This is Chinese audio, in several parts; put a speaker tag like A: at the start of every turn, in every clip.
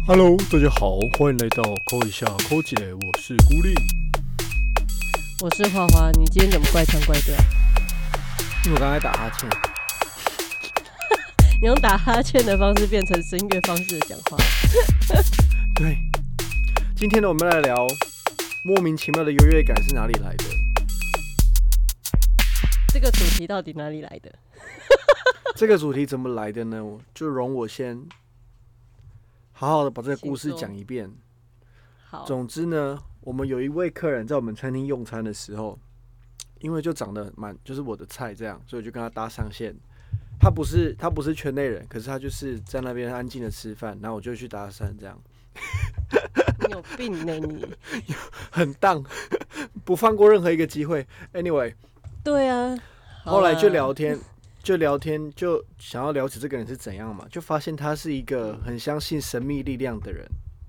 A: Hello，大家好，欢迎来到扣一下扣姐，我是孤立，
B: 我是花花。你今天怎么怪腔怪调？
A: 因为我刚才打哈欠。
B: 你用打哈欠的方式变成声乐方式的讲话。
A: 对，今天呢，我们来聊莫名其妙的优越感是哪里来的。
B: 这个主题到底哪里来的？
A: 这个主题怎么来的呢？就容我先好好的把这个故事讲一遍。
B: 好，
A: 总之呢，我们有一位客人在我们餐厅用餐的时候，因为就长得就是我的菜这样，所以我就跟他搭上线。他不是圈内人，可是他就是在那边安静的吃饭，然后我就去搭讪这样。
B: 你有病呢你！
A: 很荡，不放过任何一个机会。Anyway，
B: 对啊，
A: 后来就聊天，就想要了解这个人是怎样嘛，就发现他是一个很相信神秘力量的人。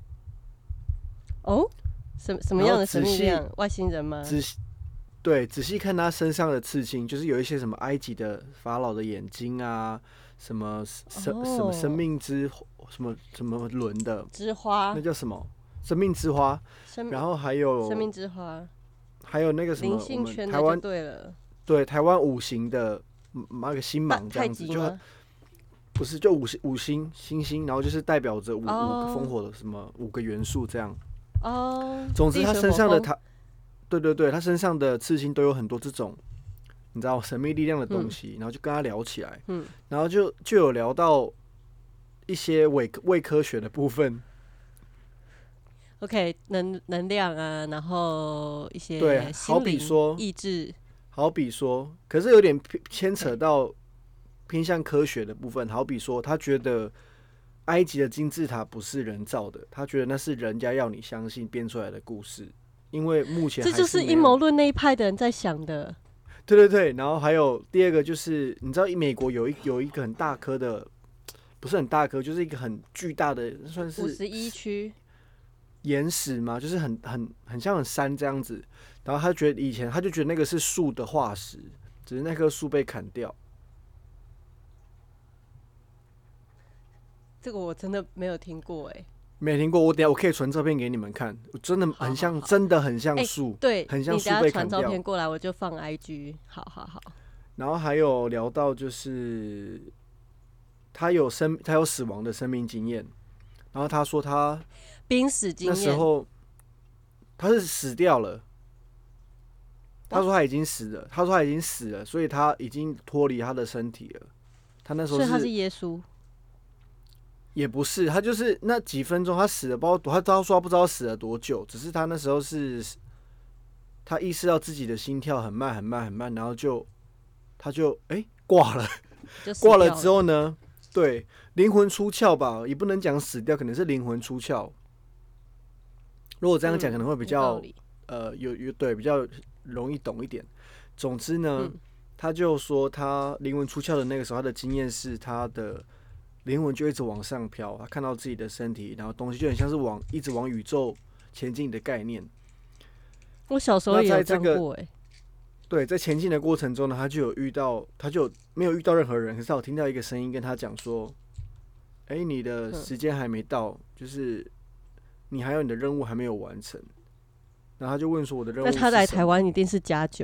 B: 哦，什么样的神秘力量？外星人吗？
A: 对，仔细看他身上的刺青，就是有一些什么埃及的法老的眼睛啊，什么什么生命之什么轮的
B: 之花，
A: 那叫什么生命之花？然后还有
B: 生命之花，
A: 还有那个什么
B: 灵性圈的
A: 台湾
B: 就对了，
A: 对台湾五行的那个星芒这样子，就不是就五星星星，然后就是代表着五个烽火的什么5个元素这样。
B: 哦，
A: 总之他身上的对，他身上的刺青都有很多这种你知道神秘力量的东西，然后就跟他聊起来，然后就有聊到一些伪科学的部分。
B: OK， 能量啊，然后一些
A: 对，好比说
B: 意志，
A: 可是有点牵扯到偏向科学的部分。好比说，他觉得埃及的金字塔不是人造的，他觉得那是人家要你相信编出来的故事。因为目前
B: 这就是阴谋论那一派的人在想的。
A: 对，然后还有第二个就是，你知道美国有一个很大颗的，不是很大颗，就是一个很巨大的，算是
B: 51区
A: 岩石嘛，就是很像很山这样子。然后他觉得以前他就觉得那个是树的化石，只是那棵树被砍掉。
B: 这个我真的没有听过哎。
A: 没听过，我等一下我可以传照片给你们看，真的很像，真的很像树，
B: 对，
A: 很像树被砍掉。
B: 你等一下传照片过来，我就放 IG。好。
A: 然后还有聊到就是他有死亡的生命经验，然后他说他
B: 濒死经验，
A: 那时候他是死掉了，他说他已经死了，所以他已经脱离他的身体了。他那时候
B: 所以他是耶稣。
A: 也不是，他就是那几分钟，他死了，他说他不知道死了多久，只是他那时候是，他意识到自己的心跳很慢，然后他就挂了，挂了之后呢，对，灵魂出窍吧，也不能讲死掉，可能是灵魂出窍。如果这样讲，可能会比较对比较容易懂一点。总之呢，他就说他灵魂出窍的那个时候，他的经验是他的灵魂就一直往上飘，他看到自己的身体，然后东西就很像是一直往宇宙前进的概念。
B: 我小时候也有看过
A: 对，在前进的过程中呢，他就没有遇到任何人，可是他有听到一个声音跟他讲说：“你的时间还没到，就是你还有你的任务还没有完成。”然后他就问说：“我的任务是什么？”
B: 那他来台湾一定是加酒。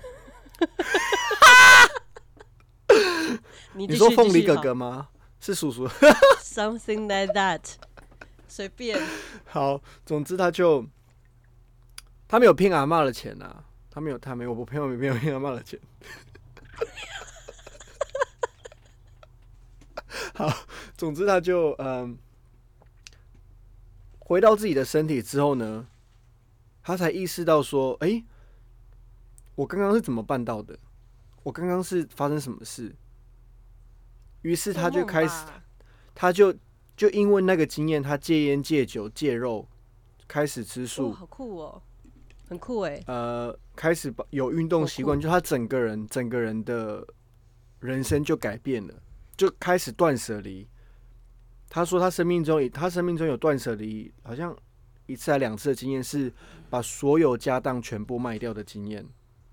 A: 你说凤梨哥哥吗？是叔叔。
B: Something like that， 随便。
A: 好，总之他没有骗阿嬷的钱啊，我朋友没有骗阿嬷的钱。好，总之他就回到自己的身体之后呢，他才意识到说，我刚刚是怎么办到的？我刚刚是发生什么事？于是他就开始，他就因为那个经验，他戒烟、戒酒、戒肉，开始吃素。
B: 好酷哦，很酷哎。
A: 开始有运动习惯，就他整个人的人生就改变了，就开始断舍离。他说他生命中有断舍离，好像1次还2次的经验是把所有家当全部卖掉的经验。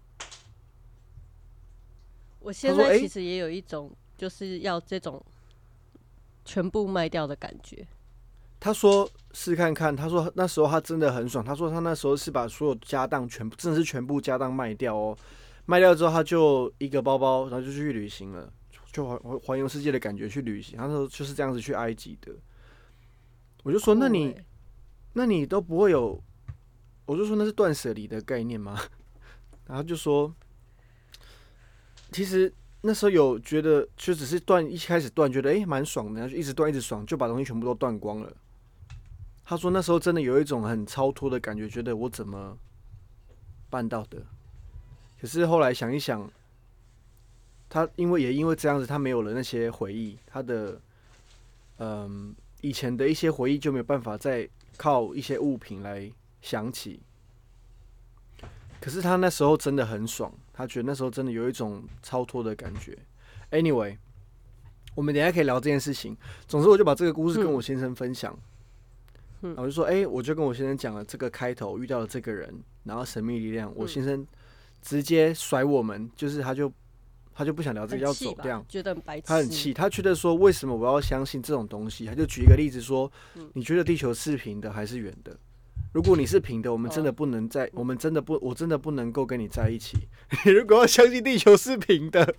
B: 我现在其实也有一种就是要这种全部卖掉的感觉。
A: 他说试看看，他说那时候他真的很爽，他说他那时候是把所有家当真的是全部家当卖掉哦，卖掉之后他就一个包包，然后就去旅行了，就环游世界的感觉去旅行。他说就是这样子去埃及的。我就说那你都不会有，我就说那是断舍离的概念吗？然后就说其实那时候有觉得就只是一开始断觉得蛮爽的，然后就一直断一直爽，就把东西全部都断光了。他说那时候真的有一种很超脱的感觉，觉得我怎么办到的？可是后来想一想，他因为这样子，他没有了那些回忆，他的以前的一些回忆就没有办法再靠一些物品来想起。可是他那时候真的很爽，他觉得那时候真的有一种超脱的感觉。Anyway， 我们等一下可以聊这件事情。总之，我就把这个故事跟我先生分享。然后我就说，我就跟我先生讲了这个开头，遇到了这个人，然后神秘力量。我先生直接甩我们，就是他就不想聊这个，要走这样，
B: 觉得很白痴。
A: 他很气，他觉得说为什么我要相信这种东西？他就举一个例子说，你觉得地球是平的还是圆的？如果你是平的，我们真的不能我真的不能够跟你在一起。你如果要相信地球是平的。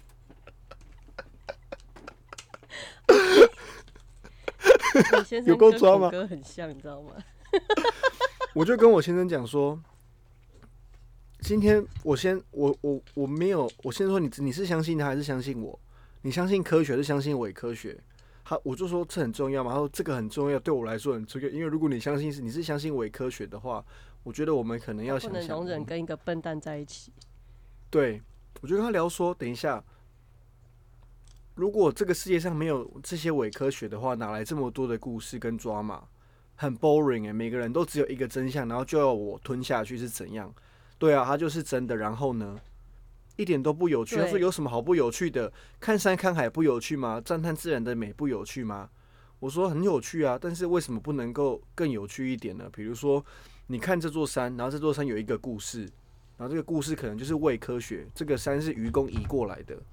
A: 有够抓吗？
B: 跟很像，你知道吗？
A: 我就跟我先生讲说，今天我没有，我先说你是相信他还是相信我？你相信科学还是相信伪科学？我就说这很重要嘛，他说这个很重要，对我来说很重要，因为如果你是相信伪科学的话，我觉得我们可能要想想，
B: 不能容忍跟一个笨蛋在一起。
A: 对，我就跟他聊说，等一下。如果这个世界上没有这些伪科学的话，哪来这么多的故事跟抓马？很 boring 每个人都只有一个真相，然后就要我吞下去是怎样？对啊，它就是真的。然后呢，一点都不有趣。他说有什么好不有趣的？看山看海不有趣吗？赞叹自然的美不有趣吗？我说很有趣啊，但是为什么不能够更有趣一点呢？比如说，你看这座山，然后这座山有一个故事，然后这个故事可能就是伪科学，这个山是愚公移过来的。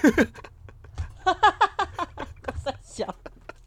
B: 三小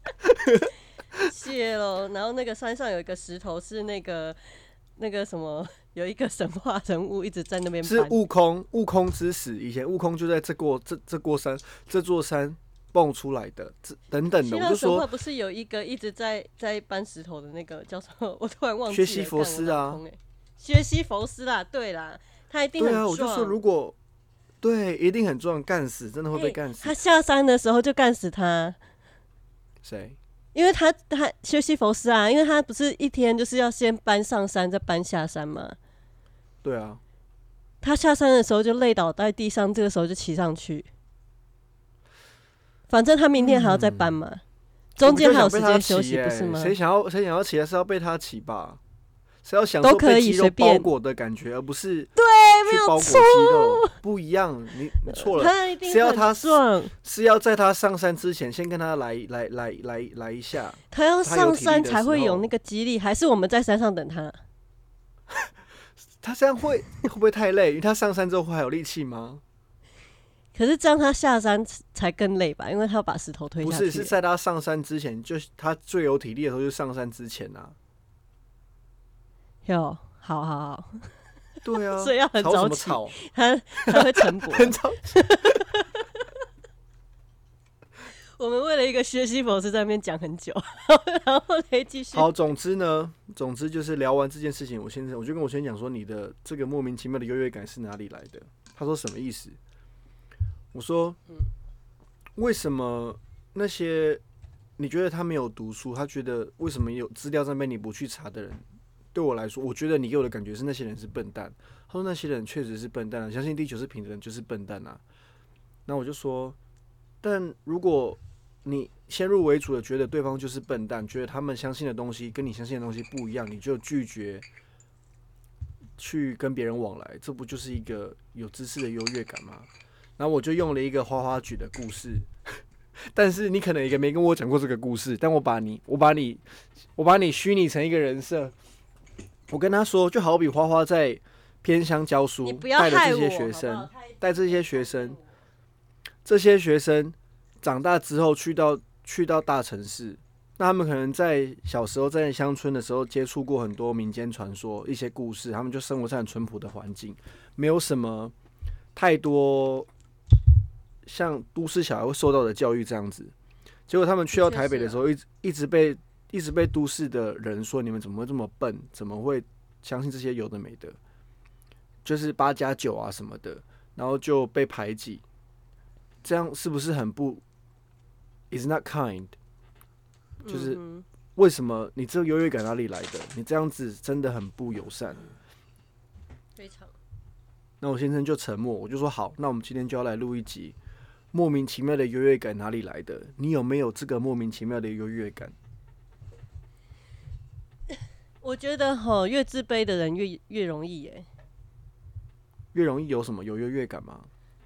B: 谢了，然后那个山上有一个石头是那个什么，有一个神话人物一直在那边搬，
A: 是悟空之死，以前悟空就在这座山蹦出来的，等等的。我就说，
B: 神话不是有一个一直在搬石头的那个叫什么？我突然忘记了。
A: 薛西弗斯啊，
B: 薛西弗斯啦，对啦，他一定很壮。
A: 对啊，我就说如果。对，一定很壮，干死，真的会被干死。
B: 他下山的时候就干死他。
A: 谁？
B: 因为他薛西弗斯啊，因为他不是一天就是要先搬上山再搬下山嘛。
A: 对啊。
B: 他下山的时候就累倒在地上，这个时候就骑上去。反正他明天还要再搬嘛，中间还有时间休息，不是吗？
A: 谁想要骑，还是要被他骑吧？是要享受被肌肉包裹的感觉，而不是
B: 对，没有
A: 包裹肌肉，不一样。你错了，是要在他上山之前，先跟他来一下。
B: 他要上山才会有那个激励，还是我们在山上等他？
A: 他这样会不会太累？因为他上山之后会还有力气吗？
B: 可是这样他下山才更累吧？因为他要把石头推下去。
A: 不是，是在他上山之前，就他最有体力的时候，就上山之前啊。
B: 有，好，
A: 对啊，
B: 所以要很早起，
A: 吵
B: 他会晨勃，
A: 很早起。
B: 我们为了一个薛西弗斯在那边讲很久，然后来继续。
A: 好，总之就是聊完这件事情，我就跟我先生讲说，你的这个莫名其妙的优越感是哪里来的？他说什么意思？我说，为什么那些你觉得他没有读书，他觉得为什么有资料在那边你不去查的人？对我来说，我觉得你给我的感觉是那些人是笨蛋。他说那些人确实是笨蛋，相信地球是平的人就是笨蛋啊。那我就说，但如果你先入为主的觉得对方就是笨蛋，觉得他们相信的东西跟你相信的东西不一样，你就拒绝去跟别人往来，这不就是一个有知识的优越感吗？然后我就用了一个花花举的故事，但是你可能也没跟我讲过这个故事，但我把你虚拟成一个人设。我跟他说，就好比花花在偏乡教书，带着这些学生，这些学生长大之后去到大城市， 那他们可能在小时候在乡村的时候接触过很多民间传说、一些故事，他们就生活在很淳朴的环境，没有什么太多像都市小孩会受到的教育这样子。结果他们去到台北的时候，一直被都市的人说你们怎么会这么笨，怎么会相信这些有的没的，就是8+9啊什么的，然后就被排挤，这样是不是很不 ？Is not kind。就是为什么你这个优越感哪里来的？你这样子真的很不友善。
B: 非常。
A: 那我先生就沉默，我就说好，那我们今天就要来录一集莫名其妙的优越感哪里来的？你有没有这个莫名其妙的优越感？
B: 我觉得越自卑的人越容易耶。
A: 越容易有什么有优越感吗？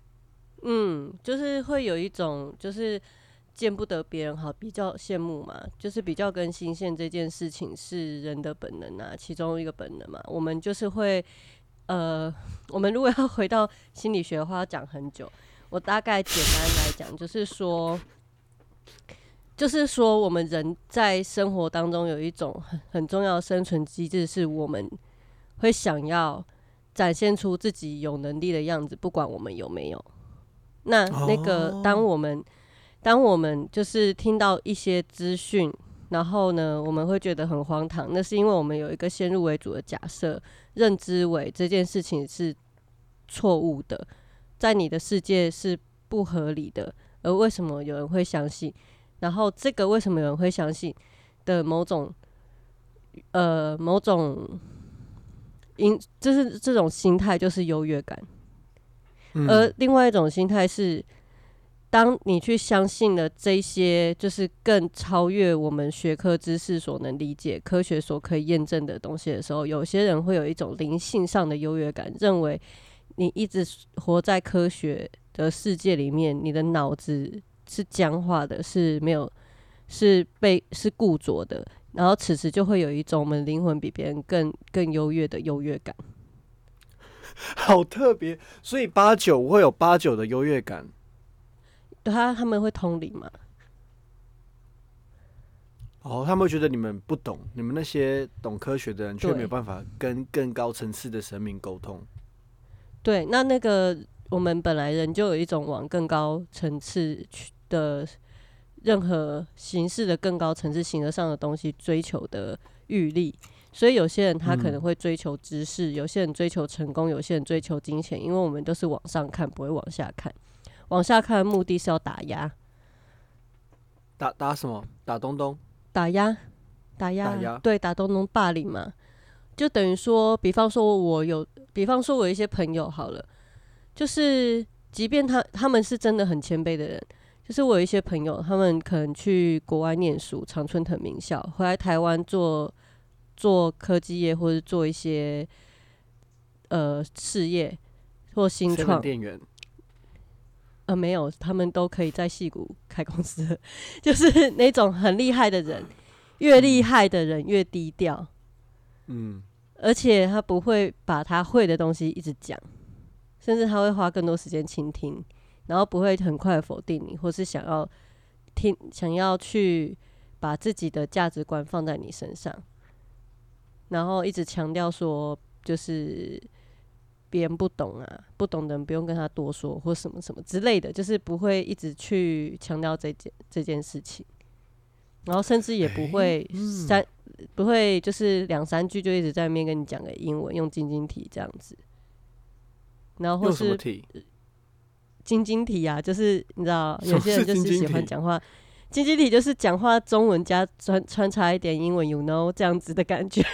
B: 就是会有一种就是见不得别人好，比较羡慕嘛，就是比较跟新鲜这件事情是人的本能啊，其中一个本能嘛。我们就是会，我们如果要回到心理学的话，要讲很久。我大概简单来讲，就是说，我们人在生活当中有一种很重要的生存机制，是我们会想要展现出自己有能力的样子，不管我们有没有。那个，当我们就是听到一些资讯，然后呢，我们会觉得很荒唐。那是因为我们有一个先入为主的假设，认知为这件事情是错误的，在你的世界是不合理的。而为什么有人会相信？然后这个为什么有人会相信的某种就是这种心态就是优越感。而另外一种心态是，当你去相信了这些就是更超越我们学科知识所能理解、科学所可以验证的东西的时候，有些人会有一种灵性上的优越感，认为你一直活在科学的世界里面，你的脑子是僵化的，是没有是固着的，然后此时就会有一种我们灵魂比别人更优越的优越感。
A: 好特别，所以8+9会有8+9的优越感。
B: 对，他们会通灵嘛？
A: 哦，他们会觉得你们不懂，你们那些懂科学的人却没有办法跟更高层次的神明沟通。
B: 对，那个我们本来人就有一种往更高层次的任何形式的更高层次形而上的东西追求的欲力。所以有些人他可能会追求知识，有些人追求成功，有些人追求金钱，因为我们都是往上看，不会往下看。往下看的目的是要打压。
A: 打什么？打东东？
B: 打压？对，打东东霸凌嘛。就等于说，比方说我有一些朋友好了，就是即便他们是真的很谦卑的人，就是我有一些朋友，他们可能去国外念书，常春藤名校，回来台湾做科技业，或者做一些事业或新创
A: 店员。
B: 没有，他们都可以在矽谷开公司，就是那种很厉害的人，越厉害的人越低调，而且他不会把他会的东西一直讲，甚至他会花更多时间倾听，然后不会很快的否定你，或是想要去把自己的价值观放在你身上，然后一直强调说，就是别人不懂啊，不懂的人不用跟他多说，或什么什么之类的，就是不会一直去强调这件事情，然后甚至也不会不会就是2-3句就一直在那边跟你讲个英文，用晶晶体这样子，然后或是
A: 用什么体？
B: 晶晶体啊，就是你知道，有些人就是喜欢讲话。晶晶体就是讲话中文加穿插一点英文 ，you know 这样子的感觉。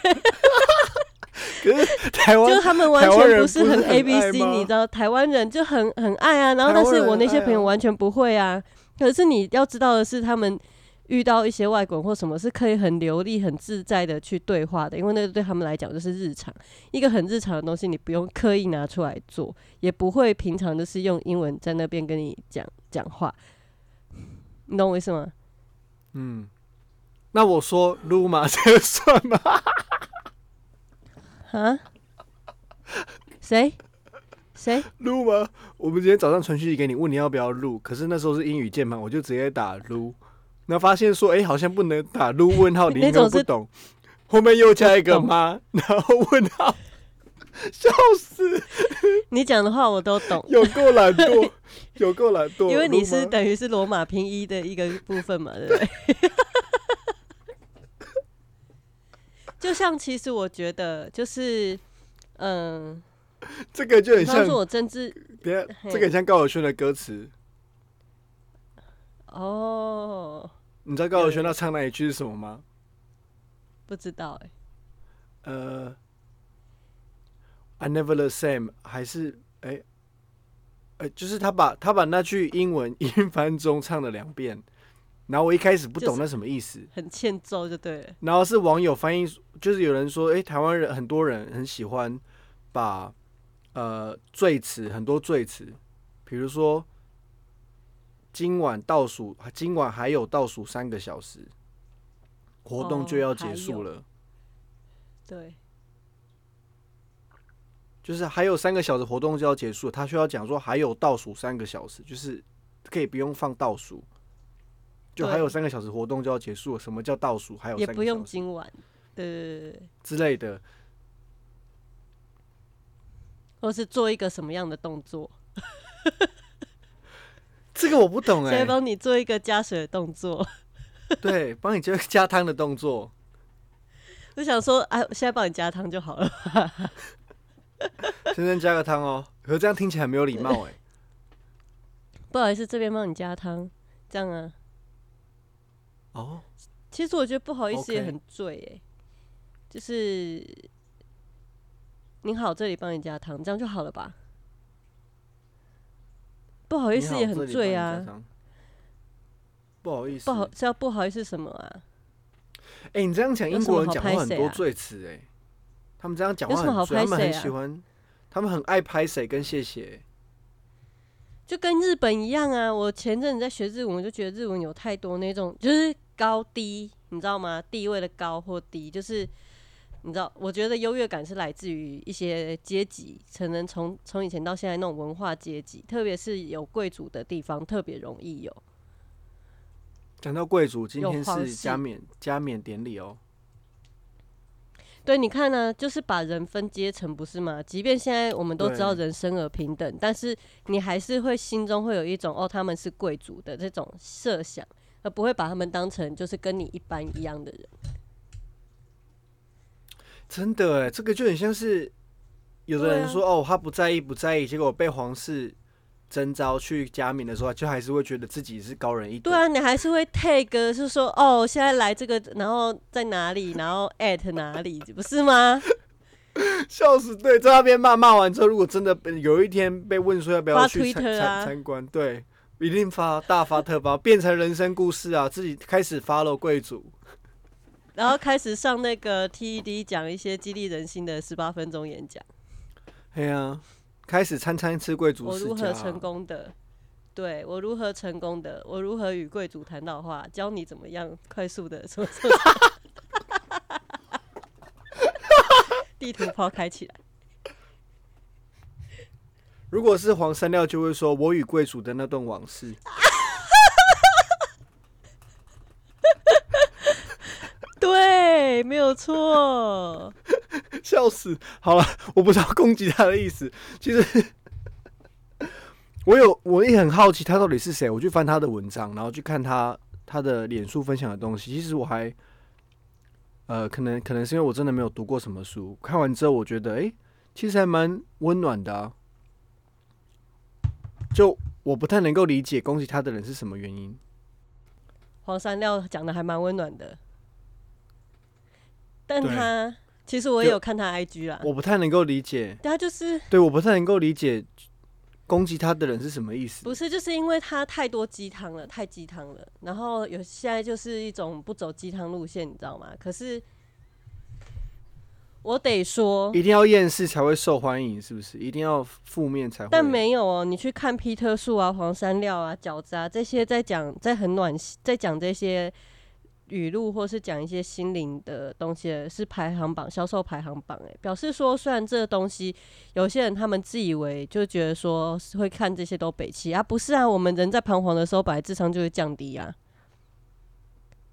A: 可是台湾
B: 就他们完全不是很 ABC， 你知道，台湾人就很爱啊。然后，但是我那些朋友完全不会啊。可是你要知道的是，他们遇到一些外国人或什么，是可以很流利、很自在的去对话的，因为那对他们来讲就是日常，一个很日常的东西，你不用刻意拿出来做，也不会平常就是用英文在那边跟你讲话。你懂我意思吗？
A: 那我说撸嘛，这个算吗？
B: 啊？谁
A: 撸吗？我们今天早上传讯息给你，问你要不要录，可是那时候是英语键盘，我就直接打撸。 然后发现说，好像不能打入问号，你应该不懂，后面又加一个吗？然后问号，笑死！
B: 你讲的话我都懂，
A: 有够懒惰，有够懒惰，
B: 因为你是等于是罗马拼音的一个部分嘛，对不对？就像其实我觉得就是，
A: 这个就很像。
B: 说我政治，
A: 等一下，这个很像高尔宣的歌词。
B: 哦，
A: 你知道高尔宣他唱那一句是什么吗？
B: 不知道
A: I never the same， 还是就是他把那句英文英翻中唱了2遍，然后我一开始不懂那什么意思，
B: 很欠揍就对了。
A: 然后是网友翻译，就是有人说，台湾人很多人很喜欢把赘词很多赘词，比如说今晚还有倒数3个小时，活动就要结束了。
B: 对，
A: 就是还有3个小时活动就要结束了，他需要讲说还有倒数3个小时，就是可以不用放倒数，就还有3个小时活动就要结束了。什么叫倒数？还有3个小时，
B: 也不用今晚，对
A: 之类的，
B: 或是做一个什么样的动作？
A: 这个我不懂
B: 现在帮你做一个加水的动作，
A: 对，帮你加汤的动作。
B: 我想说，现在帮你加汤就好了。
A: 先生加个汤哦，可是这样听起来没有礼貌
B: 不好意思，这边帮你加汤，这样啊。
A: 哦，
B: 其实我觉得不好意思也很醉就是您好，这里帮你加汤，这样就好了吧？不好意思也很醉啊。
A: 不好意思，
B: 是要不好意思什么啊？
A: 你这样讲，英国人讲话很多赘词他们这样讲话很醉，他们很喜欢，他们很爱拍谁跟谢谢。
B: 就跟日本一样啊！我前阵子在学日文，我就觉得日文有太多那种就是高低，你知道吗？地位的高或低，就是你知道，我觉得优越感是来自于一些阶级，可能从以前到现在那种文化阶级，特别是有贵族的地方，特别容易有。
A: 讲到贵族，今天是加冕典礼哦。
B: 对，你看呢、就是把人分阶层，不是吗？即便现在我们都知道人生而平等，但是你还是会心中会有一种他们是贵族的这种设想，而不会把他们当成就是跟你一般一样的人。
A: 真的这个就很像是有的人说他不在意，结果被皇室征召去加冕的时候，就还是会觉得自己是高人一等。
B: 对啊，你还是会 tag 是说现在来这个，然后在哪里，然后 at 哪里，不是吗？
A: 笑死！对，在那边骂完之后，如果真的有一天被问说要不要去参观，对，一定大发特发，变成人生故事啊！自己开始 follow 贵族，
B: 然后开始上那个 TED 讲一些激励人心的18分钟演讲。
A: 对啊。开始餐吃贵族世家，
B: 我如何成功的？对，我如何成功的？我如何与贵族谈到话？教你怎么样快速的什么地图炮开起来。
A: 如果是黄山料，就会说我与贵族的那段往事。
B: 对，没有错。
A: 笑死！好了，我不知道攻击他的意思。其实我也很好奇他到底是谁，我去翻他的文章，然后去看他的脸书分享的东西。其实我还可能是因为我真的没有读过什么书，看完之后我觉得其实还蛮温暖的啊。就我不太能够理解攻击他的人是什么原因。
B: 黄山料讲的还蛮温暖的，但他其实我也有看他 IG 啦，
A: 我不太能够理解，
B: 他就是
A: 对，我不太能够理解攻击他的人是什么意思。
B: 不是，就是因为他太多鸡汤了，太鸡汤了，然后现在就是一种不走鸡汤路线，你知道吗？可是我得说，
A: 一定要厌世才会受欢迎，是不是？一定要负面才会？
B: 但没有你去看皮特树啊、黄山料啊、饺子啊这些，在讲这些语录或是讲一些心灵的东西的，是排行榜销售排行榜表示说，虽然这个东西有些人他们自以为就觉得说会看这些都北七啊，不是啊，我们人在彷徨的时候，本来智商就会降低啊。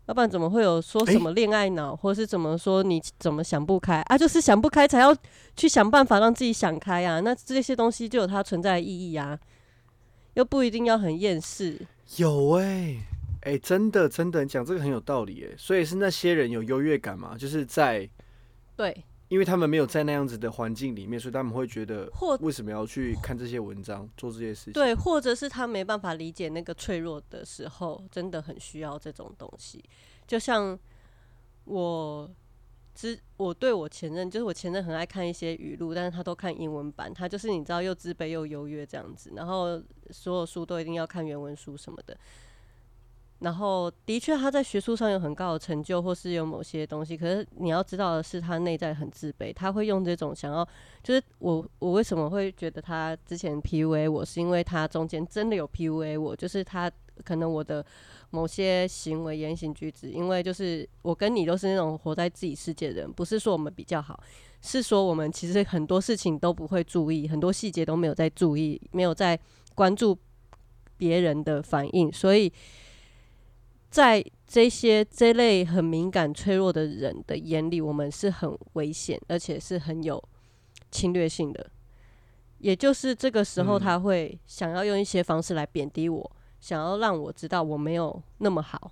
B: 要不然怎么会有说什么恋爱脑，或是怎么说你怎么想不开啊？就是想不开才要去想办法让自己想开啊。那这些东西就有它存在的意义啊，又不一定要很厌世。
A: 有真的真的，你讲这个很有道理所以是那些人有优越感嘛？就是在
B: 对，
A: 因为他们没有在那样子的环境里面，所以他们会觉得为什么要去看这些文章，做这些事情？
B: 对，或者是他没办法理解那个脆弱的时候，真的很需要这种东西。就像我对我前任，就是我前任很爱看一些语录，但是他都看英文版，他就是你知道又自卑又优越这样子，然后所有书都一定要看原文书什么的。然后的确他在学术上有很高的成就，或是有某些东西，可是你要知道的是他内在很自卑，他会用这种想要，就是我为什么会觉得他之前 PUA 我，是因为他中间真的有 PUA 我，就是他可能我的某些行为言行举止，因为就是我跟你都是那种活在自己世界的人，不是说我们比较好，是说我们其实很多事情都不会注意，很多细节都没有在注意，没有在关注别人的反应，所以在这类很敏感脆弱的人的眼里，我们是很危险，而且是很有侵略性的。也就是这个时候，他会想要用一些方式来贬低我，想要让我知道我没有那么好，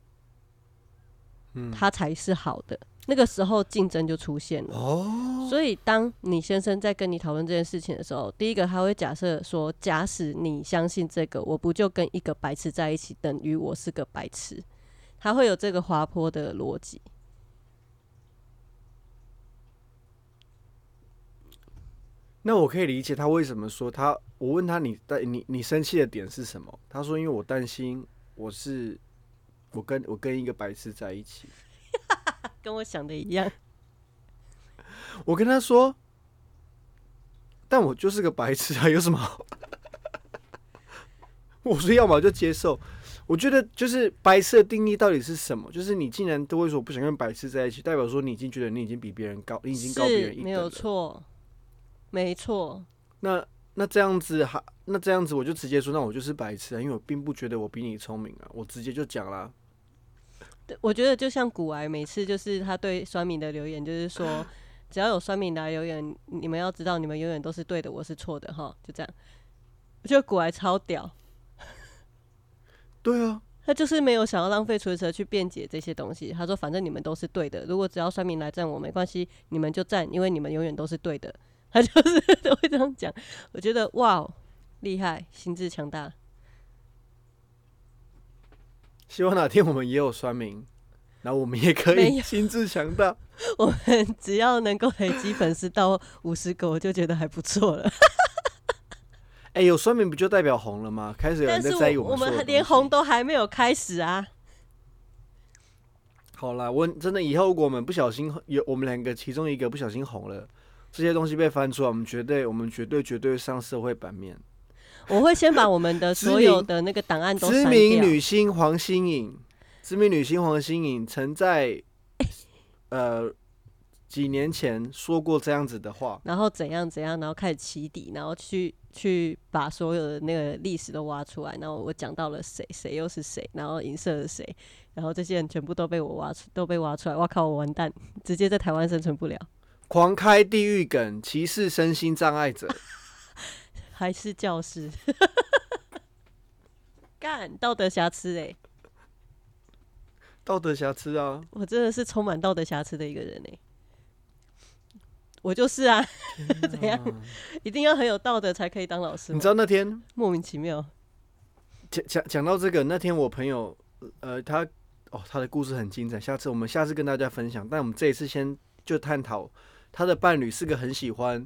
B: 他才是好的。那个时候竞争就出现了。所以当你先生在跟你讨论这件事情的时候，第一个他会假设说，假使你相信这个，我不就跟一个白痴在一起，等于我是个白痴。他会有这个滑坡的逻辑。
A: 那我可以理解他为什么说他。我问他你生气的点是什么？他说因为我担心我跟一个白痴在一起。
B: 跟我想的一样。
A: 我跟他说，但我就是个白痴啊，有什么好？我说要么就接受。我觉得就是白痴的定义到底是什么？就是你竟然都会说我不想跟白痴在一起，代表说你已经觉得你已经比别人高，你已经高别人一等了。
B: 没有错，没错。
A: 那这样子我就直接说，那我就是白痴啊，因为我并不觉得我比你聪明啊，我直接就讲啦。
B: 我觉得就像古癌每次就是他对酸民的留言，就是说只要有酸民来留言，你们要知道你们永远都是对的，我是错的哈，就这样。我觉得古癌超屌。
A: 对啊，
B: 他就是没有想要浪费唇舌去辩解这些东西。他说反正你们都是对的，如果只要酸民来站我没关系，你们就站，因为你们永远都是对的。他就是都会这样讲。我觉得哇，厉害，心智强大。
A: 希望哪天我们也有酸民，然后我们也可以心智强大。
B: 我们只要能够累积粉丝到50个，我就觉得还不错了。
A: 有酸民不就代表红了吗？开始有人在在意
B: 我
A: 们
B: 们连红都还没有开始啊。
A: 好啦，我真的以后如果我们不小心我们两个其中一个不小心红了，这些东西被翻出来，我们绝对上社会版面。
B: 我会先把我们的所有的那个档案都删掉。
A: 知名女星黄心颖曾在几年前说过这样子的话，
B: 然后怎样，然后开始起底，然后去把所有的那个历史都挖出来，然后我讲到了谁又是谁，然后影射了谁，然后这些人全部都被挖出来，哇靠，我完蛋，直接在台湾生存不了。
A: 狂开地狱梗，歧视身心障碍者。
B: 还是教师，干道德瑕疵
A: 道德瑕疵啊！
B: 我真的是充满道德瑕疵的一个人我就是啊，怎样？一定要很有道德才可以当老师吗？
A: 你知道那天
B: 莫名其妙。
A: 讲到这个，那天我朋友他的故事很精彩，我们下次跟大家分享。但我们这一次先就探讨他的伴侣是个很喜欢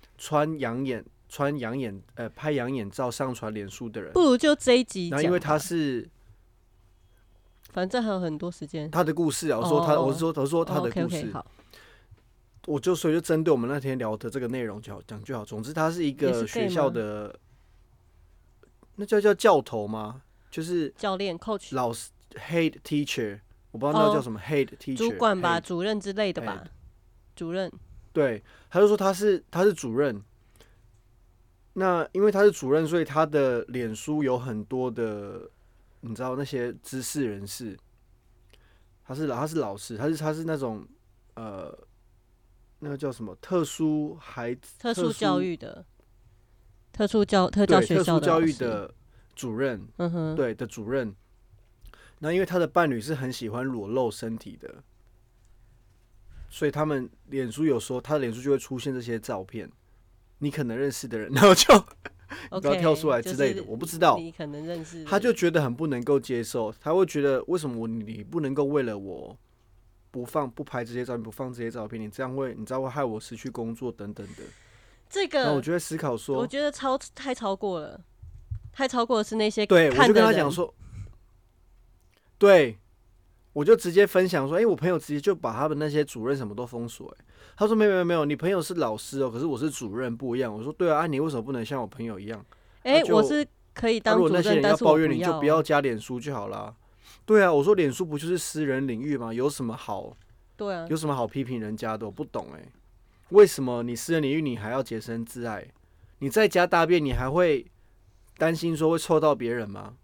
A: 拍养眼照上传脸书的人。
B: 不如就这一集讲。
A: 然后因为他是，
B: 反正还有很多时间。
A: 他的故事啊，我说他的故事。
B: 好。
A: 所以就针对我们那天聊的这个内容讲就好。总之，他是一个学校的，那叫教头吗？就是
B: 教练 coach
A: 老师 head teacher， 我不知道那叫什么 head teacher，
B: 主管吧，主任之类的吧，主任。
A: 对，他就说他是主任。那因为他是主任，所以他的脸书有很多的，你知道那些知识人士， 他是老师，他是那种那个叫什么特殊
B: 教育的特教学校的
A: 特殊教育的主任，对的主任。那因为他的伴侣是很喜欢裸露身体的，所以他们脸书有时候他的脸书就会出现这些照片，你可能认识的人，然后就不要跳出来之类的，我不知道。
B: 你可能认识，
A: 他就觉得很不能够接受，他会觉得为什么你不能够为了我不拍这些照片，不放这些照片，你这样会害我失去工作等等的。
B: 这个，
A: 那我就会思考说，
B: 我觉得太超过了，太超过的是那些
A: 对，
B: 看的人。
A: 我就跟他讲说，对，我就直接分享说，我朋友直接就把他们那些主任什么都封锁。他说没有，你朋友是老师哦，可是我是主任不一样。我说对啊，你为什么不能像我朋友一样？
B: 我是可以当主任，
A: 如果那些人要抱怨你，就不要
B: 哦
A: 加脸书就好啦。对啊，我说脸书不就是私人领域吗？有什么好？
B: 对啊，
A: 有什么好批评人家的？我不懂为什么你私人领域你还要洁身自爱？你在家大便你还会担心说会臭到别人吗？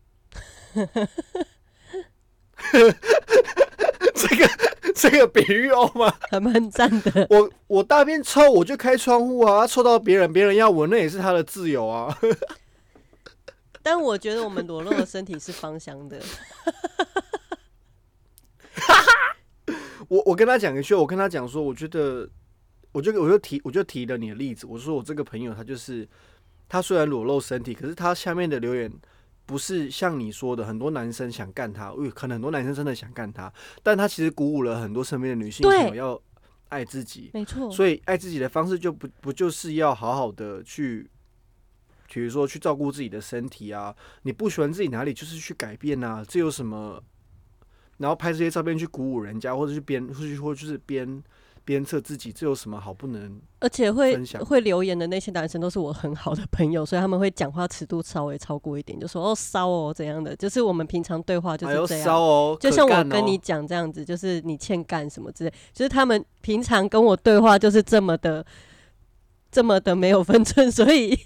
A: 这个比喻吗？
B: 还蛮赞的。
A: 我大便臭我就开窗户啊，臭到别人要闻那也是他的自由啊。
B: 但我觉得我们裸露的身体是芳香的。
A: 我跟他讲一句，我跟他讲说，我就提了你的例子，我说我这个朋友他虽然裸露身体，可是他下面的留言不是像你说的很多男生想干他，可能很多男生真的想干他，但他其实鼓舞了很多身边的女性朋友要爱自己，
B: 没错。
A: 所以爱自己的方式就不就是要好好的去，比如说去照顾自己的身体啊，你不喜欢自己哪里就是去改变啊，这有什么？然后拍这些照片去鼓舞人家，或者是鞭策自己，这有什么好不能？
B: 而且会留言的那些男生都是我很好的朋友，所以他们会讲话尺度稍微超过一点，就说骚哦怎样的，就是我们平常对话就是这样，
A: 骚哦，
B: 就像我跟你讲这样子，就是你欠干什么之类，就是他们平常跟我对话就是这么的没有分寸，所以。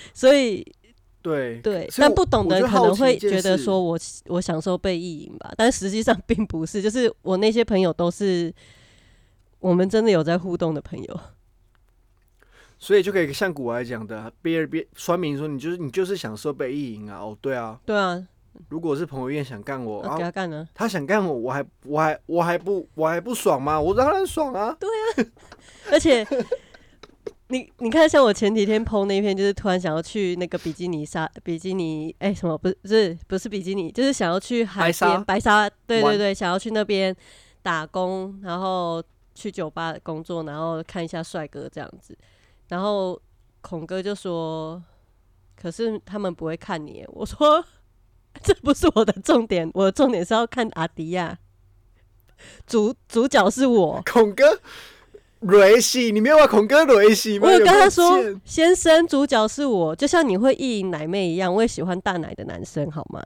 B: 对，但不懂的可能会觉得说我享受被意淫吧，但实际上并不是，就是我那些朋友都是我们真的有在互动的朋友，
A: 所以就可以像古来讲的，别说明说你就是享受被意淫啊，哦，对啊，如果是彭于晏想干我，
B: 给他干呢，
A: 他想干我还不爽吗？我当然爽啊，
B: 对啊，而且。你看，像我前几天 po 那篇，就是突然想要去那个比基尼，什么不是比基尼，就是想要去海边白沙，对，想要去那边打工，然后去酒吧工作，然后看一下帅哥这样子。然后孔哥就说：“可是他们不会看你。”我说：“这不是我的重点，我的重点是要看阿迪亚，主角是我，
A: 孔哥。”蕊戏，你没有把孔哥蕊戏吗？
B: 我有跟他说，先生，主角是我，就像你会意淫奶妹一样，我也喜欢大奶的男生，好吗？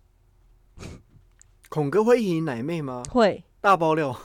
A: 孔哥会意淫奶妹吗？
B: 会，
A: 大爆料。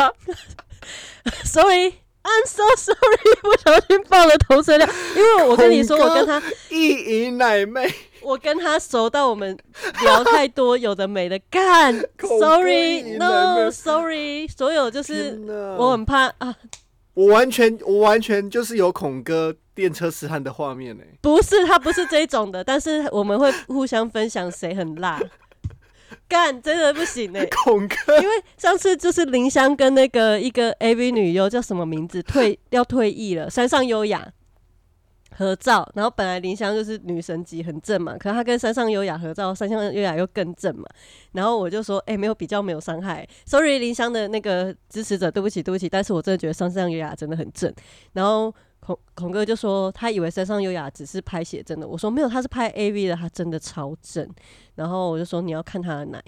B: Sorry，I'm so sorry， 不小心爆了同声料，因为我跟你说，我跟他
A: 意淫奶妹，
B: 我跟他熟到我们聊太多有的没的干。Sorry，No， Sorry， 所有就是我很怕啊。
A: 我完全就是有孔哥电车痴汉的画面
B: 不是，他不是这种的，但是我们会互相分享谁很辣，干真的不行
A: 孔哥，
B: 因为上次就是林香跟那个一个 AV 女优叫什么名字要退役了，山上优雅合照，然后本来林香就是女神级很正嘛，可是她跟山上优雅合照，山上优雅又更正嘛，然后我就说没有比较没有伤害 ，sorry 林香的那个支持者，对不起，但是我真的觉得山上优雅真的很正，然后孔哥就说他以为山上优雅只是拍写真的，我说没有，他是拍 AV 的，他真的超正，然后我就说你要看他的奶，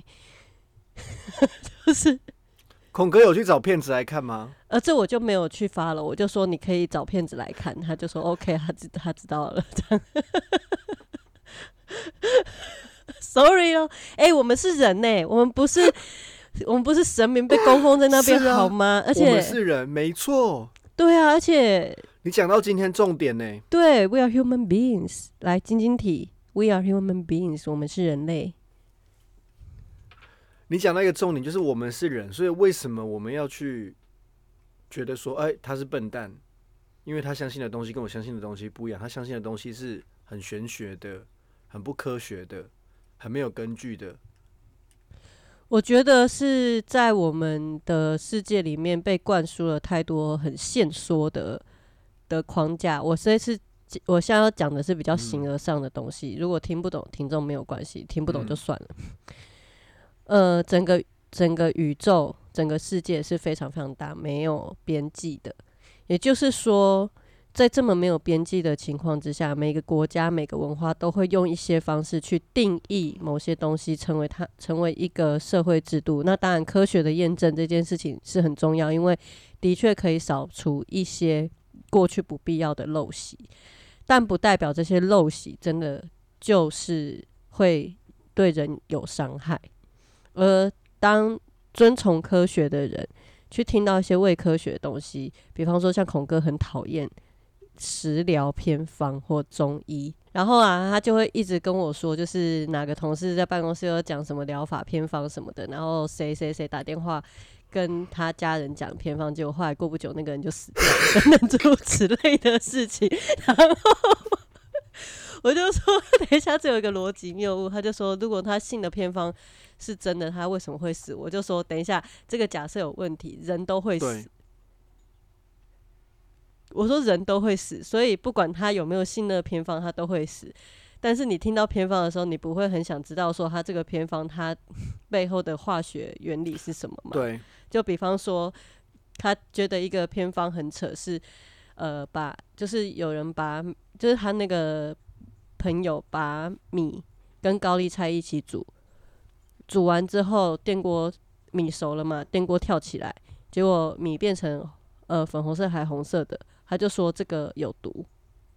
B: 就是
A: 孔哥有去找骗子来看吗？
B: 这我就没有去发了，我就说你可以找骗子来看，他就说 OK， 他知道了，这样。Sorry 哦，我们是人呢，我们不是神明被供奉在那边好吗？而且
A: 我们是人，没错。
B: 对啊，而且
A: 你讲到今天重点呢。
B: 对 ，We are human beings。来，晶晶体 ，We are human beings， 我们是人类。
A: 你讲到一个重点，就是我们是人，所以为什么我们要去觉得说，他是笨蛋？因为他相信的东西跟我相信的东西不一样，他相信的东西是很玄学的、很不科学的、很没有根据的。
B: 我觉得是在我们的世界里面被灌输了太多很限缩的框架。我现在要讲的是比较形而上的东西，如果听不懂，听众没有关系，听不懂就算了。整个宇宙、整个世界是非常非常大，没有边际的。也就是说，在这么没有边际的情况之下，每个国家、每个文化都会用一些方式去定义某些东西，成为一个社会制度。那当然，科学的验证这件事情是很重要，因为的确可以扫除一些过去不必要的陋习，但不代表这些陋习真的就是会对人有伤害。而当遵从科学的人去听到一些伪科学的东西，比方说像孔哥很讨厌食疗偏方或中医，然后他就会一直跟我说，就是哪个同事在办公室有讲什么疗法偏方什么的，然后谁打电话跟他家人讲偏方，结果后来过不久那个人就死掉了，等等诸如此类的事情。然后我就说，等一下，这有一个逻辑谬误。他就说，如果他信的偏方是真的，他为什么会死？我就说，等一下，这个假设有问题，人都会死。我说人都会死，所以不管他有没有信那个偏方，他都会死。但是你听到偏方的时候，你不会很想知道说他这个偏方它背后的化学原理是什么吗？
A: 对，
B: 就比方说，他觉得一个偏方很扯，是就是有人就是他那个朋友把米跟高丽菜一起煮完之后，电锅米熟了嘛，电锅跳起来，结果米变成粉红色还红色的，他就说这个有毒。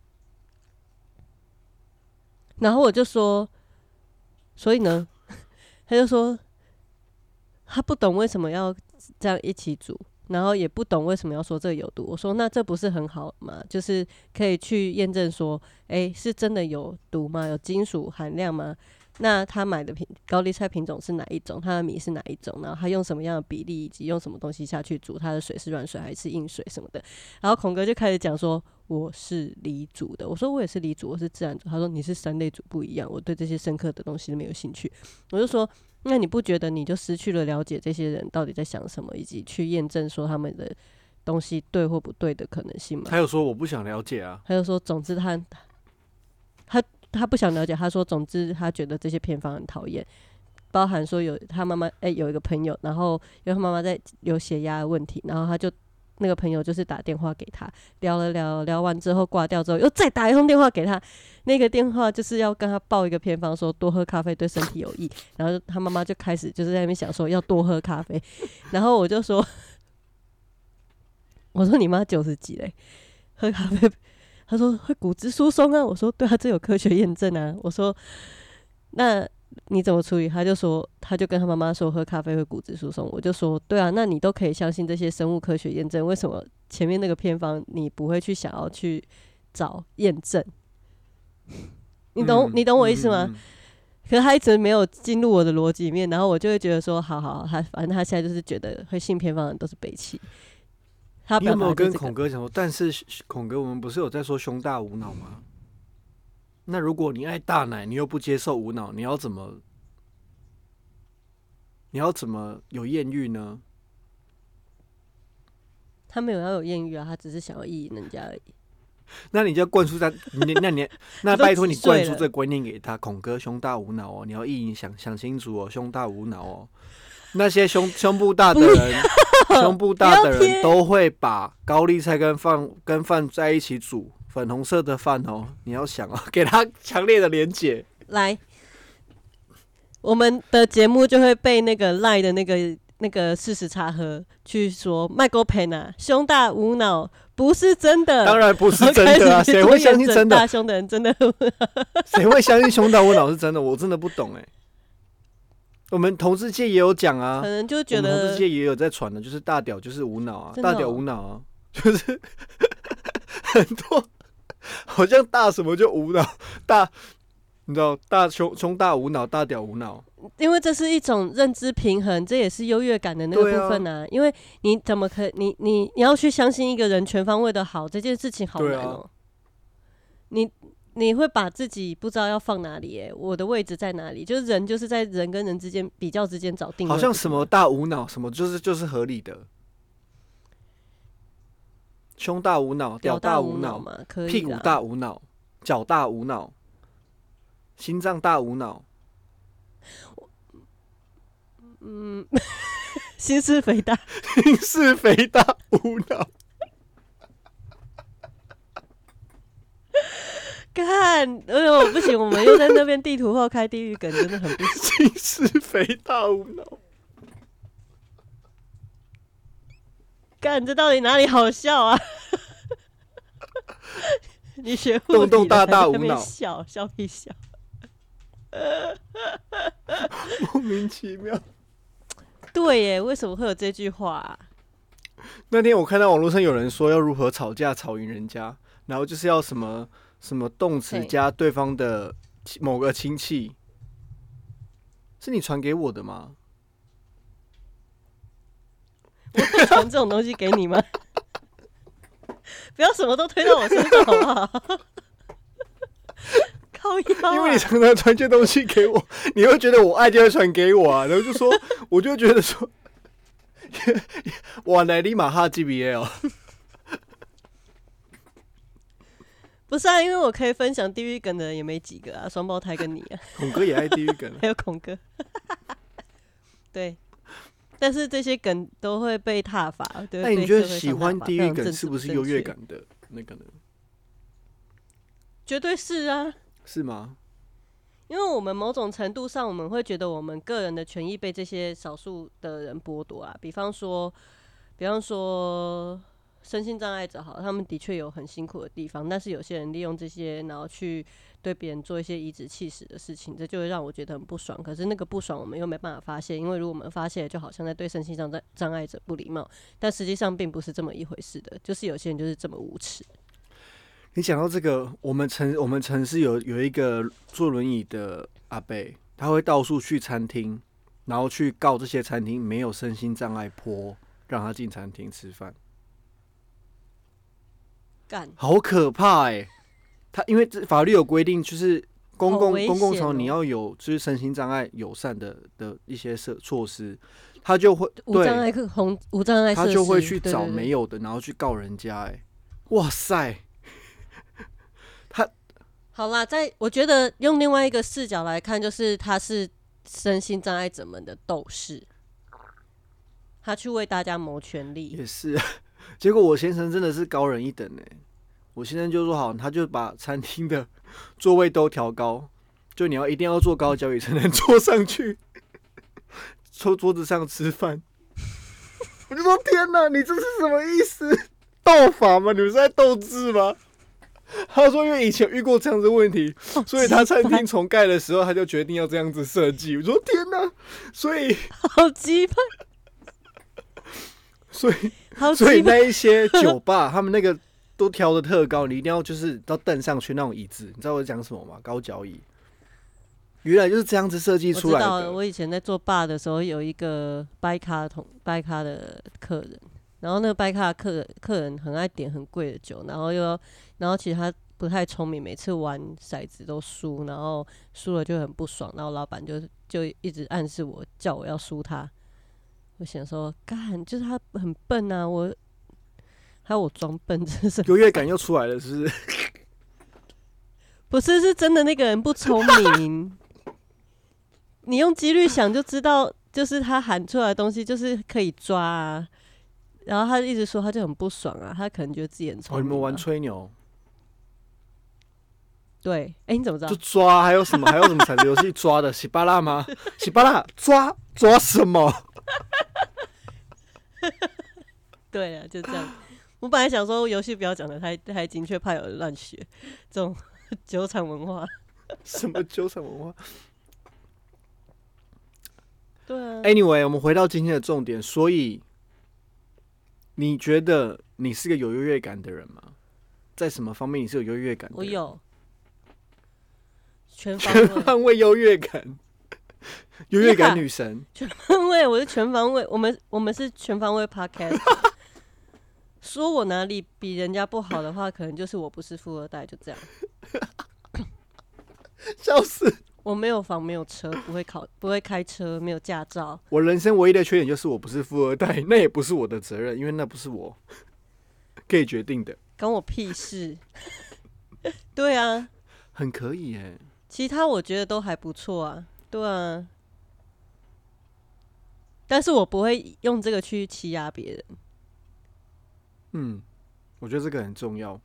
B: 然后我就说，所以呢，他就说他不懂为什么要这样一起煮，然后也不懂为什么要说这个有毒。我说那这不是很好吗？就是可以去验证说，是真的有毒吗？有金属含量吗？那他买的高丽菜品种是哪一种？他的米是哪一种？然后他用什么样的比例，以及用什么东西下去煮？他的水是软水还是硬水什么的？然后孔哥就开始讲说，我是理组的。我说我也是理组，我是自然组。他说你是三类组不一样，我对这些深刻的东西都没有兴趣。我就说，那你不觉得你就失去了了解这些人到底在想什么，以及去验证说他们的东西对或不对的可能性吗？
A: 他有说我不想了解啊。
B: 他就说，总之他不想了解，他说总之他觉得这些偏方很讨厌，包含说他妈妈有一个朋友，然后因为他妈妈在有血压的问题，然后他就那个朋友就是打电话给他，聊完之后挂掉之后又再打一通电话给他，那个电话就是要跟他报一个偏方，说多喝咖啡对身体有益，然后他妈妈就开始就是在那边想说要多喝咖啡，然后我就说你妈90几嘞，喝咖啡。他说会骨质疏松啊，我说对啊，这有科学验证啊。我说那你怎么处理？他就跟他妈妈说喝咖啡会骨质疏松。我就说对啊，那你都可以相信这些生物科学验证，为什么前面那个偏方你不会去想要去找验证？你懂我意思吗？可是他一直没有进入我的逻辑里面，然后我就会觉得说好，反正他现在就是觉得会信偏方的人都是北七。
A: 你有没有跟孔哥讲说？但是孔哥，我们不是有在说胸大无脑吗？那如果你爱大奶，你又不接受无脑，你要怎么有艳遇呢？
B: 他没有要有艳遇啊，他只是想要意淫人家而已。
A: 那你就要灌输他，那拜托你灌输这个观念给他。孔哥胸大无脑哦，你要意淫想清楚哦，胸大无脑哦。那些胸部大的人。胸部大的人都会把高丽菜跟饭在一起煮，粉红色的饭哦，你要想哦，给他强烈的连结。
B: 来，我们的节目就会被那个赖的那个事实查核去说麦哥培呐，胸大无脑不是真的，
A: 当然不是真的啊，谁会相信真的？
B: 大胸的人真的，
A: 谁会相信胸大无脑是真的？我真的不懂我们同志界也有讲啊，
B: 可能就觉得
A: 我们同志界也有在传的，就是大屌就是无脑啊，大屌无脑啊，就是很多好像大什么就无脑，你知道大胸大无脑，大屌无脑，
B: 因为这是一种认知平衡，这也是优越感的那个部分啊。因为你怎么可你要去相信一个人全方位的好，这件事情好难哦。你会把自己不知道要放哪里我的位置在哪里？就是人就是在人跟人之间比较之间找定位，
A: 好像什么大无脑，什么就是合理的。胸大无脑，屌大无脑
B: 嘛，可以。
A: 屁股大无脑，脚大无脑，心脏大无脑。
B: 心室肥大，
A: 心室肥大无脑。
B: 看，不行，我们又在那边地图炮开地狱梗，真的很不行。
A: 心室肥大无脑。
B: 干，这到底哪里好笑啊？你学护理
A: 动大大无脑，
B: 笑屁笑，
A: 莫名其妙。
B: 对耶，为什么会有这句话啊？
A: 那天我看到网络上有人说要如何吵架吵赢人家，然后就是要什么动词加对方的某个亲戚，是你传给我的吗？
B: 我会传这种东西给你吗？不要什么都推到我身上好不好？靠腰
A: 因为你常常传这些东西给我，你会觉得我爱就会传给我啊，然后就说，我就觉得说，哇，来立马哈 GBL。
B: 不是啊，因为我可以分享地狱梗的人也没几个啊，双胞胎跟你啊，
A: 孔哥也爱地狱梗，
B: 还有孔哥，对。但是这些梗都会被挞伐。
A: 那你觉得喜欢地狱梗是不是优越感的那个呢？
B: 绝对是啊。
A: 是吗？
B: 因为我们某种程度上，我们会觉得我们个人的权益被这些少数的人剥夺啊。比方说身心障碍者好，他们的确有很辛苦的地方，但是有些人利用这些，然后去对别人做一些颐指气使的事情，这就会让我觉得很不爽。可是那个不爽我们又没办法发泄，因为如果我们发泄，就好像在对身心障碍者不礼貌，但实际上并不是这么一回事的，就是有些人就是这么无耻。
A: 你讲到这个，我们城市有一个坐轮椅的阿伯，他会到处去餐厅，然后去告这些餐厅没有身心障碍坡，让他进餐厅吃饭。
B: 干，
A: 好可怕他因为法律有规定，就是公共场你要有就是身心障碍友善的一些措施，他就会
B: 无障碍设施，
A: 他就会去找没有的，然后去告人家哇塞！
B: 好啦，我觉得用另外一个视角来看，就是他是身心障碍者们的斗士，他去为大家谋权利。
A: 也是，结果我先生真的是高人一等我先生就说好，他就把餐厅的座位都调高，就你一定要坐高脚椅才能坐上去，桌子上吃饭。我就说天哪，你这是什么意思？斗法吗？你们是在斗智吗？他说因为以前遇过这样子的问题，所以他餐厅重盖的时候他就决定要这样子设计。我说天哪，所以
B: 好鸡巴，
A: 所以那一些酒吧他们那个都调的特高，你一定要就是到凳上去那种椅子，你知道我讲什么吗？高脚椅，原来就是这样子设计出来的。
B: 我知道，我以前在做吧的时候，有一个掰咖的客人，然后那个掰咖的客人很爱点很贵的酒，然后其实他不太聪明，每次玩骰子都输，然后输了就很不爽，然后老板就一直暗示我，叫我要输他。我想说，干，就是他很笨啊，还有我装笨，真是
A: 优越感又出来了，是不是？
B: 不是，是真的那个人不聪明。你用几率想就知道，就是他喊出来的东西就是可以抓啊。然后他一直说，他就很不爽啊，他可能觉得自己很聪明。
A: 你们玩吹牛？
B: 对，你怎么知道？
A: 就抓，还有什么骰子游戏抓的？喜巴拉吗？喜巴拉抓什么？
B: 对啊，就这样。我本来想说游戏不要讲的太精确，怕有人乱学这种酒场文化。
A: 什么酒场文化？
B: 对啊。
A: Anyway， 我们回到今天的重点。所以，你觉得你是个有优越感的人吗？在什么方面你是有优越感的人？
B: 我有。全
A: 方位优越感。 优越感女神，
B: 全方位，我是全方位，我们是全方位 podcast。说我哪里比人家不好的话，可能就是我不是富二代，就这样。
A: 笑死！
B: 我没有房，没有车，不会开车，没有驾照。
A: 我人生唯一的缺点就是我不是富二代，那也不是我的责任，因为那不是我可以决定的。
B: 关我屁事。对啊，
A: 很可以耶。
B: 其他我觉得都还不错啊。对啊，但是我不会用这个去欺压别人。
A: 我觉得这个很重要。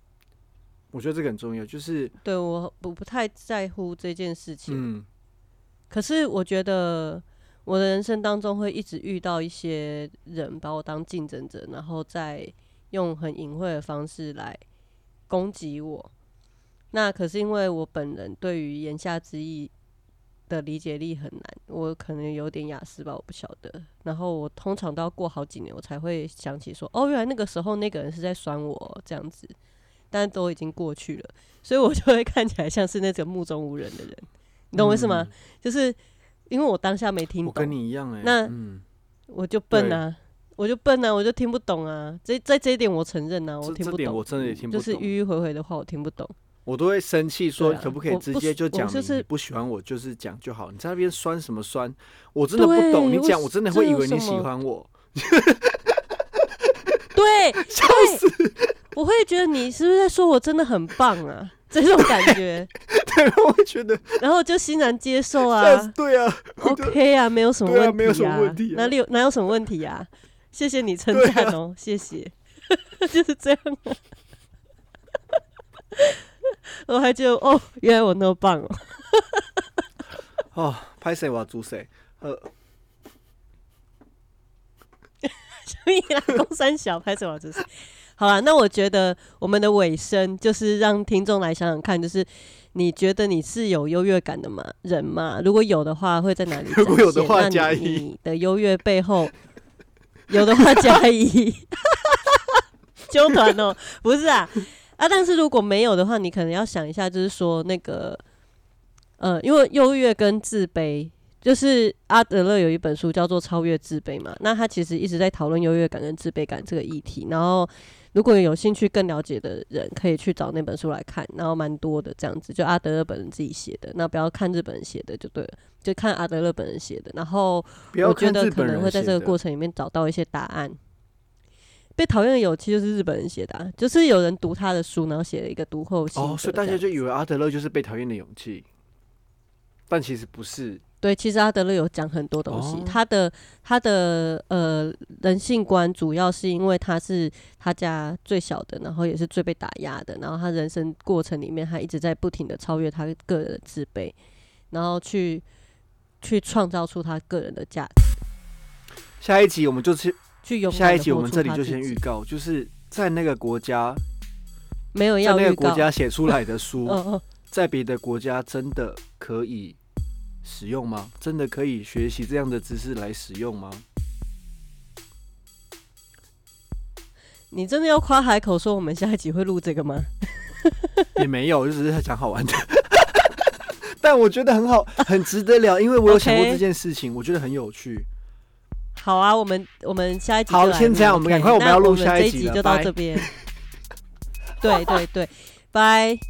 A: 就是
B: 对我不太在乎这件事情。可是我觉得我的人生当中会一直遇到一些人把我当竞争者，然后再用很隐晦的方式来攻击我。那可是因为我本人对于言下之意的理解力很难，我可能有点雅思吧，我不晓得。然后我通常都要过好几年，我才会想起说，哦，原来那个时候那个人是在酸我这样子，但都已经过去了，所以我就会看起来像是那种目中无人的人，你懂我意思吗？就是因为我当下没听懂，
A: 我跟你一样
B: 那我就笨啊，我就听不懂啊。在这一点我承认啊，我听不懂，这点
A: 我真的也听不懂，
B: 就是迂迂回回的话我听不懂。
A: 我都会生气说，可不可以直接就讲
B: 你
A: 不喜欢我，就是讲就好。你在那边酸什么酸？我真的不懂。你讲，我真的会以为你喜欢我。
B: 对，
A: 笑死！
B: 我会觉得你是不是在说我真的很棒啊？这种感觉。
A: 对，我会觉得，
B: 然后就欣然接受啊。
A: 对啊
B: ，OK 啊，没有什么问题啊，
A: 没有什么问题
B: 哪有什么问题啊？谢谢你称赞哦，谢谢。就是这样啊。我还觉得哦，原来我那么棒哦！
A: 哦，拍谁我要煮谁？
B: 所以啦，公三小拍谁我要煮谁？好啦，那我觉得我们的尾声就是让听众来想想看，就是你觉得你是有优越感的人吗？如果有的话，会在哪里展现？
A: 如果有的话，加一。
B: 你的优越背后，有的话加一。纠团哦，不是啊。但是如果没有的话，你可能要想一下，就是说那个，因为优越跟自卑，就是阿德勒有一本书叫做《超越自卑》嘛，那他其实一直在讨论优越感跟自卑感这个议题。然后，如果有兴趣更了解的人，可以去找那本书来看，然后蛮多的这样子，就阿德勒本人自己写的，那不要看日本人写的就对了，就看阿德勒本人写的。然后，我觉得可能会在这个过程里面找到一些答案。被讨厌的勇气就是日本人写的啊，就是有人读他的书，然后写了一个读后心得。
A: 所以大家就以为阿德勒就是被讨厌的勇气，但其实不是。
B: 对，其实阿德勒有讲很多东西，他的人性观主要是因为他是他家最小的，然后也是最被打压的，然后他人生过程里面他一直在不停的超越他个人的自卑，然后去创造出他个人的价值。
A: 下一集我们就是下一集我们这里就先
B: 预
A: 告，就是在那个国家
B: 没有要
A: 在那个国家写出来的书，在别的国家真的可以使用吗？真的可以学习这样的知识来使用吗？
B: 你真的要夸海口说我们下一集会录这个吗？
A: 也没有，就只是在讲好玩的。但我觉得很好，很值得聊，因为我有想过这件事情，我觉得很有趣。
B: 好啊，我们下一集就
A: 好，先这样，我们赶快，我们要录下
B: 一集，就到这边。对对对，拜。